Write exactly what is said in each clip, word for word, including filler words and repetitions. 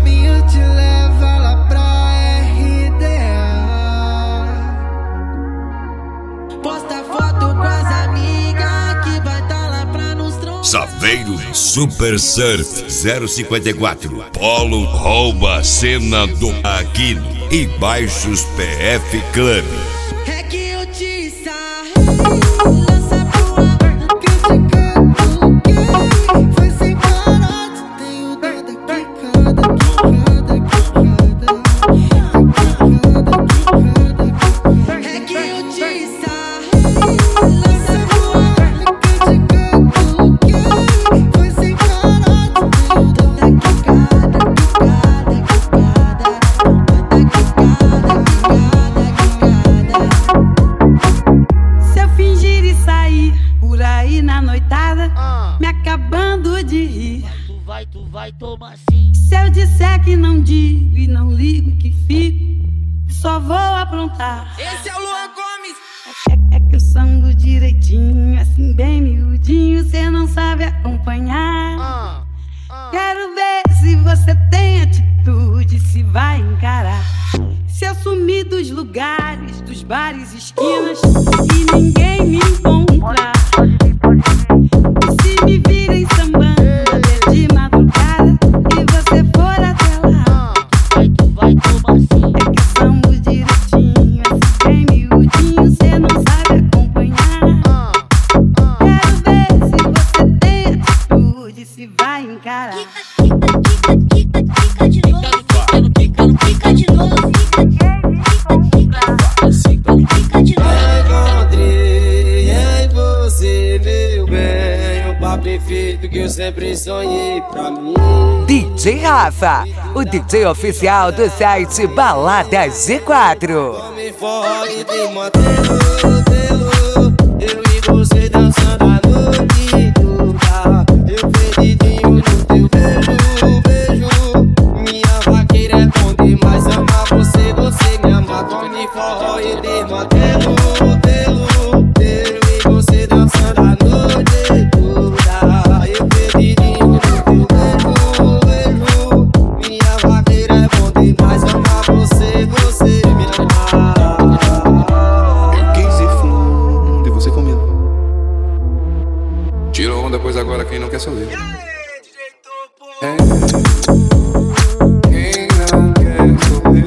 caminho te leva lá pra R D A. Posta foto com as amigas que vai tá lá pra nos trombar. Saveiro Super Surf zero cinquenta e quatro. Polo rouba a cena do Aquino e Baixos P F Club. É que eu te sarrei, lança pro ar, criticando o que foi sem parar. Tenho dó da quicada, quicada, quicada. É que eu te sarrei, lança pro ar, criticando o que foi sem parar. Tenho dó da quicada, quicada, quicada. Se eu fingir e sair por aí na noitada, ah, me acabando de rir, tu vai, tu vai, toma assim. se eu disser que não digo e não ligo que fico, só vou aprontar. Esse é o Luan Gomes. É, é que eu sango direitinho, assim bem miudinho, cê não sabe acompanhar. Ah, ah. Quero ver se você tem atitude, se vai encarar. Se eu sumir dos lugares, dos bares, esquinas, e ninguém me encontrar. Se me virem sambando até de madrugada e você for até lá, Vai, tu vai, toma assim. é que eu sambo direitinho, assim bem miudinho, cê não sabe acompanhar. Ah, ah. Quero ver se você tem atitude, se vai encarar. Quica, quica, quica de novo. Quica, quica de novo. Quica de novo. Encontrei em você, meu bem, o papo perfeito que eu sempre sonhei pra mim. D J Rafa, o D J oficial do site Baladas G quatro. Come fora de modelo, eu e você dançando a noite toda. Eu perdidinho no teu beijo, beijo. Minha vaqueira é bom demais, amar você, você me ama. Come fora de modelo, eu e você dançando a noite toda. Eu perdidinho no teu beijo, beijo. Minha vaqueira é bom demais, amar você, você me ama. quinze fundo, e você comigo. Tira onda, pois agora quem não quer saber. É. Quem não quer saber.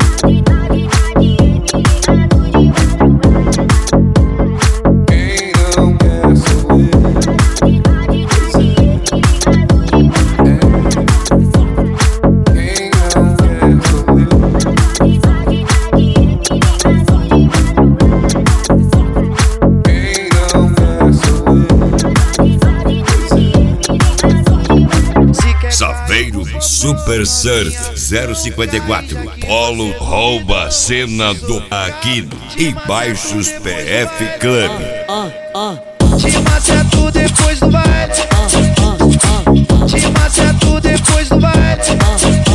Quem não quer saber. É. Quem não quer saber. Quem não quer saber. Saveiro Super Surf zero cinquenta e quatro. Polo rouba a cena do Aquino e Baixos P F Club. Te maceto depois do baile. Te maceto depois do baile.